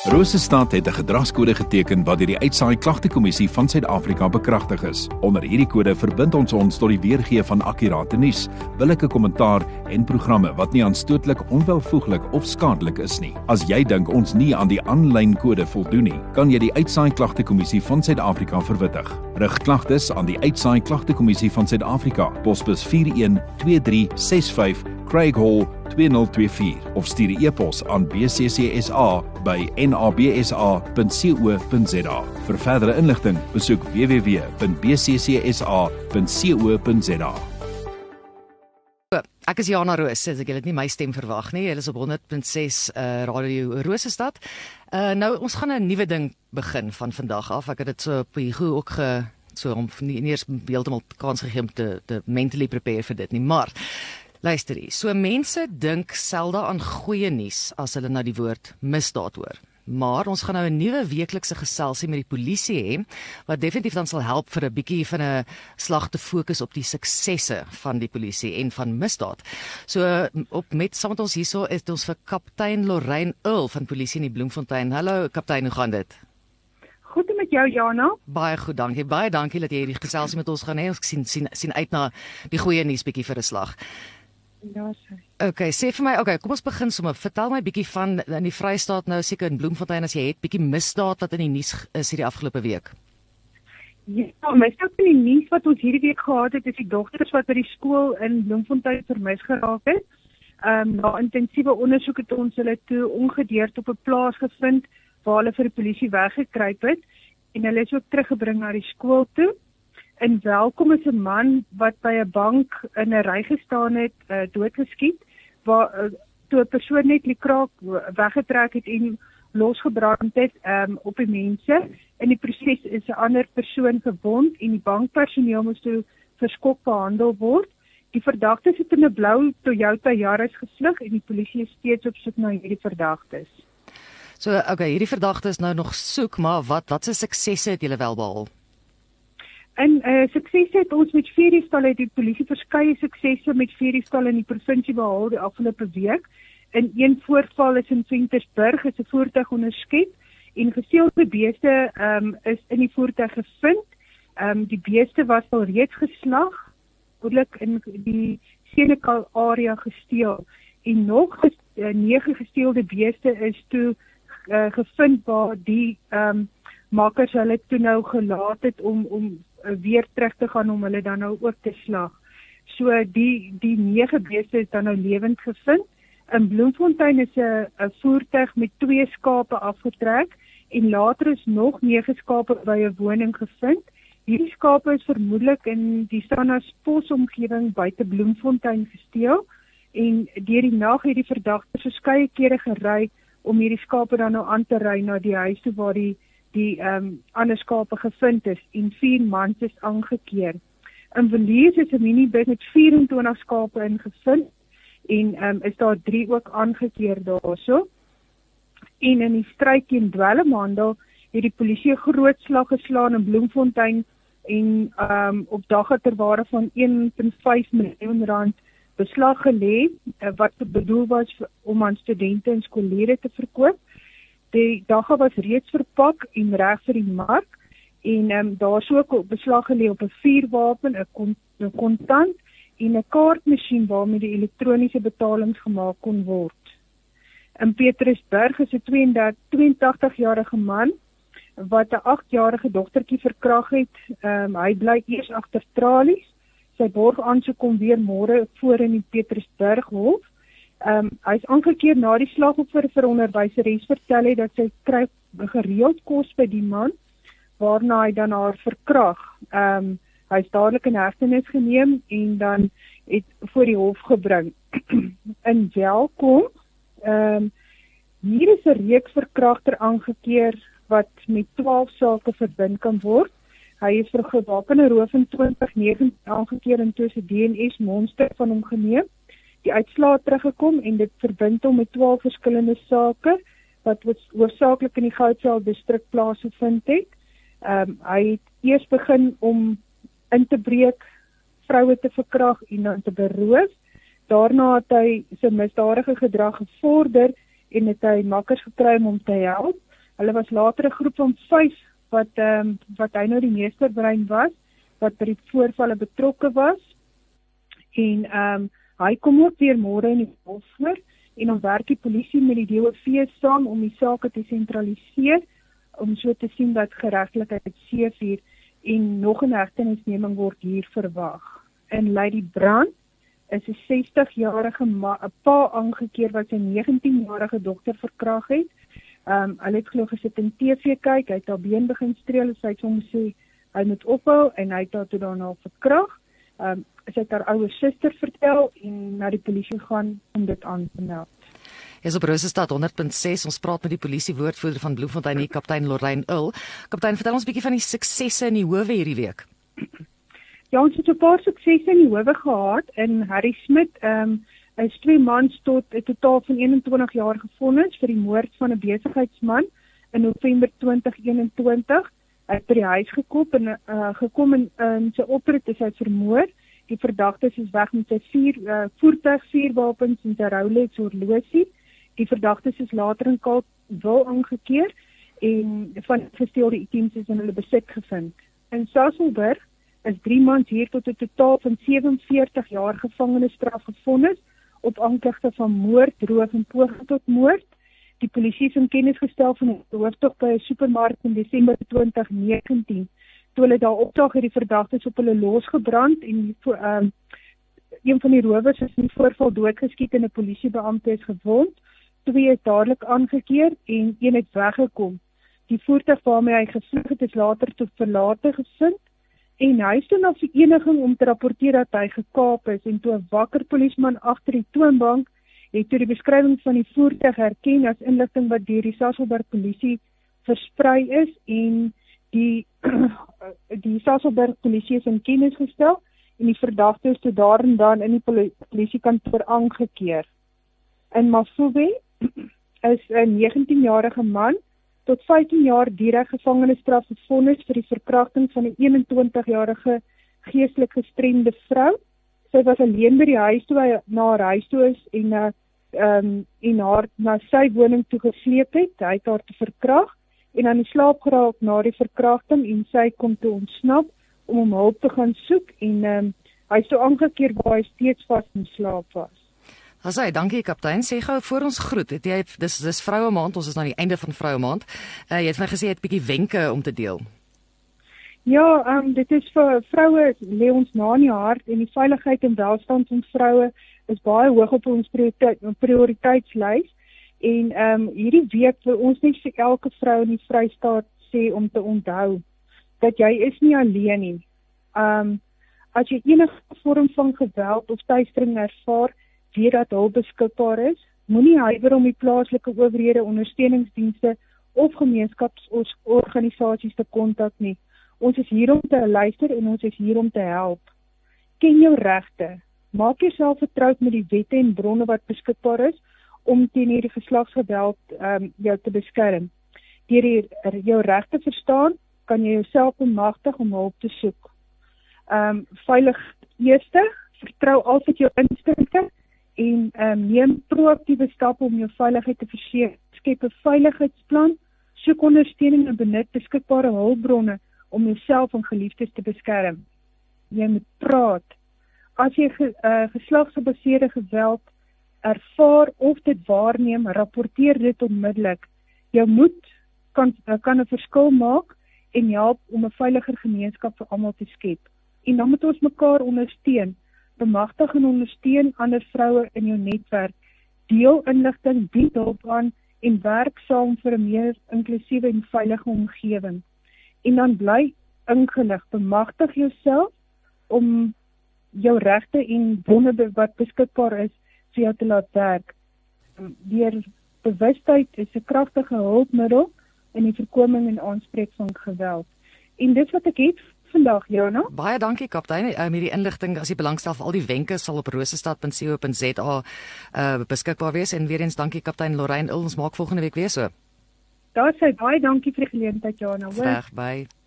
Rosestad het 'n gedragskode geteken wat deur die Uitsaai Klagtekommissie van Suid-Afrika bekragtig is. Onder hierdie kode verbind ons tot die weergee van akkurate nuus, billike kommentaar en programme wat nie aanstootlik, onwelvoeglik of skadelik is nie. As jy dink ons nie aan die aanlyn kode voldoen nie, kan jy die Uitsaai Klagtekommissie van Suid-Afrika verwittig. Rig klagtes aan die Uitsaai Klagtekommissie van Suid-Afrika, posbus 412365 Craig Hall 2024 of stuur 'n e-pos aan bccsa@nabsa.co.za. Vir verdere inligting, besoek www.bccsa.co.za. Ek is Jana Roos, as ek julle het nie my stem verwag nie. Julle is op 100.6 Radio Rosestad. Nou, ons gaan 'n nuwe ding begin van vandag af. Ek het dit so op die goed ook om nie eers heeltemal kans gegee om te mentally prepare vir dit nie, maar luister hier, so mense dink selde aan goeie nuus as hulle na die woord misdaad hoor. Maar ons gaan nou 'n nuwe weeklikse geselsie met die polisie hê, wat definitief dan sal help vir 'n bietjie van 'n slag te fokus op die suksesse van die polisie en van misdaad. So saam met ons hierso is ons vir kaptein Lorraine Earl van polisie in die Bloemfontein. Hallo kaptein, hoe gaan dit? Goed met jou, Jana? Baie goed, dankie. Baie dankie dat jy hierdie geselsie met ons gaan hê. Ons sien uit na die goeie nuus bietjie vir 'n slag. Ja, sorry. Okay, sê vir my, kom ons begin sommer. Vertel my bietjie van in die Vrystaat nou, seker in Bloemfontein as jy het, bietjie misdaad wat in die nuus is hierdie afgelope week. Ja, misdaad in die nuus wat ons hierdie week gehad het, is die dogters wat by die skool in Bloemfontein vermis geraak het. Na intensiewe ondersoek het ons hulle toe ongedeerd op 'n plaas gevind waar hulle vir die polisie weggekruip het en hulle is ook teruggebring na die skool toe. En Welkom is 'n man wat by 'n bank in 'n ry gestaan het, doodgeskiet, waar toe 'n persoon net die kraak weggetrek het en losgebrand het op die mense. In die proses is 'n ander persoon gewond en die bankpersoneel moes toe verskok behandel word. Die verdagtes het in 'n blou Toyota Yaris gevlug en die polisie is steeds op soek na hierdie verdagtes. So, hierdie verdagtes nou nog soek, maar wat se suksesse het julle wel behaal? En sukses het ons met vierdiefstal het die polisie verskeie suksesse met vierdiefstal in die provinsie behaal die afgelope week. In een voorval is in Ventersburg is 'n voertuig onderskep en gesteelde beeste is in die voertuig gevind. Die beeste was al reeds geslag, behoorlik in die Senekal area gesteel en nog 9 gesteelde beeste is toe gevind waar die makers hulle toe nou gelaat het om weer terug te gaan om hulle dan nou ook te slag. So die 9 beeste is dan nou lewend gevind. In Bloemfontein is 'n voertuig met 2 skape afgetrek en later is nog 9 skape by 'n woning gevind. Hierdie skape is vermoedelik in die Strandhofspoort omgewing buite Bloemfontein gesteel en deur die nag het die verdagtes verskeie kere gery om hierdie skape dan nou aan te ry na die huis toe waar die ander skape gevind is en 4 mans is aangekeer. In Villiers is 'n minibus met 24 skape ingevind en is daar 3 ook aangekeer daarso. En in die stryd teen dwelmhandel het die polisie 'n groot slag geslaan in Bloemfontein en op dagga ter waarde van 1.5 miljoen rand beslag gelê wat bedoel was om aan studente en skoolleerders te verkoop. Die dagga was reeds verpak en reg vir die mark en daar is ook beslag gelê op 'n vuurwapen, 'n kontant en 'n kaartmasjien waarmee die elektroniese betalings gemaak kon word. In Petrusburg is 'n 82-jarige man wat 'n 8-jarige dogtertjie verkragt het. Hy bly eers agter tralies. Sy borgaansoek kom weer môre voor in die Petrusburg Hof. Hy is aangekeer na die slagoffer vir onderwyseres vertel het dat sy kry gereeld kos by die man, waarna hy dan haar verkrag. Hy is dadelik in hegtenis geneem en dan het voor die hof gebring. In Welkom, hier is 'n reeks verkragter aangekeer wat met 12 sake verbind kan word. Hy is vir gewapende roof in 2019 aangekeer en toe 'n DNS monster van hom geneem. Die uitslae teruggekom en dit verbind hom met 12 verskillende sake wat hoofsaaklik in die Goudveld distrik plaasgevind het. Hy het eers begin om in te breek, vroue te verkrag en dan te beroof. Daarna het hy sy misdadige gedrag gevorder en het hy makkers gekry om hom te help. Hulle was later 'n groep van 5 wat hy nou die meesterbrein was, wat by die voorvalle betrokke was. En hy kom ook weer môre in die hof voor en dan werk die polisie met die DOV saam om die saak te sentraliseer, om so te sien dat geregtigheid seëvier en nog 'n hegtenisneming word hier verwag. In Lady Brand is 'n 60-jarige pa aangekeer wat sy 19-jarige dogter verkragt het. Hulle het glo gesit en TV kyk, hy het haar been begin streel, sy het hom sê hy moet ophou en hy het haar toe daarna verkragt. Sy het haar ouer suster vertel en na die polisie gaan om dit aan te meld. Is op Rosestad 100.6. Ons praat met die polisiewoordvoerder van Bloemfontein, kaptein Lorraine Earl. Kaptein, vertel ons 'n bietjie van die suksesse in die howe hierdie week. Ja, ons het 'n paar suksesse in die howe gehad. In Harry Smit is 2 mans tot 'n totaal van 21 jaar gefonnis vir die moord van 'n besigheidsman in November 2021. Hy het by die huis gekom en sy oprit is hy vermoor. Die verdagtes is weg met sy voertuigvuurwapens en sy Rolex horlosie. Die verdagtes is later in Kaapstad aangekeer en van gesteelde items is in hulle besit gevind. In Sasolburg is 3 mans hier tot 'n totaal van 47 jaar gevangenisstraf gefonnis op aanklagte van moord, roof en poging tot moord. Die polisie is in kennis gestel van 'n rooftog by 'n supermark in Desember 2019. Toe hulle daar opdag het die verdagtes op hulle losgebrand en een van die rowers is in die voorval doodgeskiet en 'n polisiebeampte is gewond. 2 is dadelik aangekeer en 1 het weggekom. Die voertuig waarmee hy gevlug het is later tot verlate gevind en hy is toe na vereniging om te rapporteer dat hy gekaap is en toe 'n wakker polisieman agter die toonbank het toe die beskrywing van die voertuig herken as inligting wat deur die Sasolburg polisie versprei is en die Sasolburg polisie is in kennis gestel en die verdagte is toe daar en dan in die polisiekantoor aangekeer. In Mafube is 'n 19-jarige man tot 15 jaar direk gevangenisstraf gefonnis vir die verkrachting van 'n 21-jarige geestelik gestremde vrou. Sy was alleen by die huis toe hy na haar huis toe is en haar na sy woning toe gesleep het. Hy het haar te verkragt en aan die slaap geraak na die verkrachting en sy kom toe ontsnap om hom hulp te gaan soek en hy is toe aangekeer waar hy steeds vas in slaap was. Asai, dankie kaptein. Sê gou voor ons groet. Het jy dis vroue maand, ons is aan die einde van vroue maand. Jy het my gesê jy het 'n bietjie wenke om te deel. Ja, dit is vir vroue lê ons na in die hart en die veiligheid en welstand van vroue is baie hoog op ons prioriteitslys. En hierdie week wil ons net vir elke vrou in die Vrystaat sê om te onthou dat jy is nie alleen nie. As jy enige vorm van geweld of teistering ervaar, weet dat hulp beskikbaar is. Moenie huiwer om die plaaslike owerhede, ondersteuningsdienste of gemeenskapsorganisasies te kontak nie. Ons is hier om te luister en ons is hier om te help. Ken jou regte. Maak jouself vertroud met die wette en bronne wat beskikbaar is om teen hierdie geslagsgeweld jou te beskerm. Deur jou regte verstaan, kan jy jouself bemagtig om hulp te soek. Veilig eerste, vertrou altyd jou instinkte en neem proaktiewe stappe om jou veiligheid te verseker. Skep 'n veiligheidsplan, soek ondersteuning en benut beskikbare hulpbronne om jouself en geliefdes te beskerm. Jy moet praat. As jy geslagsgebaseerde geweld ervaar of dit waarneem, rapporteer dit onmiddellik. Jou moed kan 'n verskil maak en help om 'n veiliger gemeenskap vir almal te skep. En dan moet ons mekaar ondersteun. Bemagtig en ondersteun ander vroue in jou netwerk. Deel inligting, bied hulp aan en werk saam vir 'n meer inklusiewe en veilige omgewing. En dan bly ingelig, bemagtig jouself om jou regte en bronne wat beskikbaar is vir jou te laat werk. Deur bewustheid is 'n kragtige hulpmiddel in die voorkoming en aanspreek van geweld. En dit wat ek het vandag, Jana. Baie dankie kaptein. Met die inligting, as jy belangstel vir al die wenke sal op rosestad.co.za beskikbaar wees. En weer eens dankie kaptein Lorraine Earl. Ons maak volgende week weer so. Daar sê baie dankie vir die geleentheid, Jana. Reg, bye.